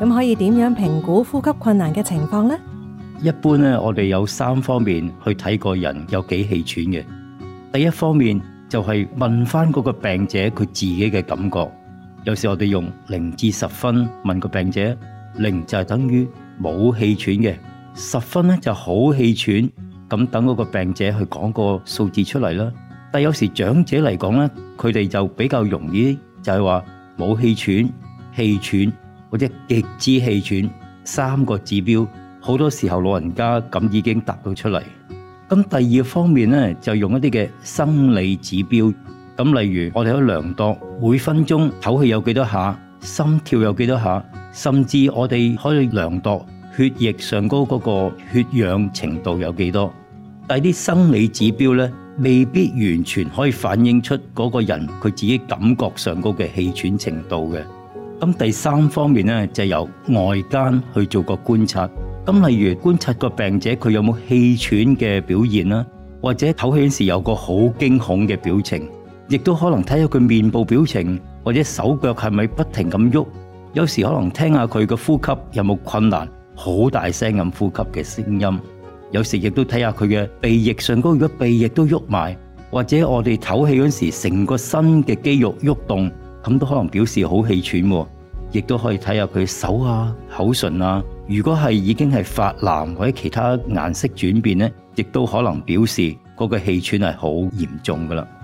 咁可以點樣評估呼吸困難嘅情況呢？ 一般咧，我哋有3方面去睇個人有幾氣喘嘅。第一方面就係問翻嗰個病者佢自己嘅感覺。有時我哋用0至10分問個病者，0就係等於冇氣喘嘅，10分咧就好氣喘。咁等嗰個病者去講個數字出嚟啦。但有時長者嚟講咧，佢哋就比較容易就係話冇氣喘、氣喘或者極之氣喘3個指標。好多時候老人家咁已經答到出嚟。咁第二方面咧，就用一啲嘅生理指標。咁例如我哋可以量度每分鐘唞氣有幾多下，心跳有幾多下，甚至我哋可以量度血液上高嗰個血氧程度有幾多。但係啲生理指標咧，未必完全可以反映出嗰個人佢自己感覺上高嘅氣喘程度嘅。咁第3方面咧，就由外間去做個觀察。咁例如觀察個病者佢有冇氣喘嘅表現啦，或者唞氣時有個好驚恐嘅表情，亦都可能睇下佢面部表情或者手腳係咪不停咁喐。有時可能聽下佢嘅呼吸有冇困難，好大聲咁呼吸嘅聲音。有時亦都睇下佢嘅鼻翼上高，如果鼻翼都喐埋，或者我哋唞氣嗰時成個身嘅肌肉喐動，咁都可能表示好氣喘。亦都可以睇下佢手啊、口唇啊，如果係已經係發藍或者其他顏色轉變呢，亦都可能表示嗰個氣喘係好嚴重噶啦。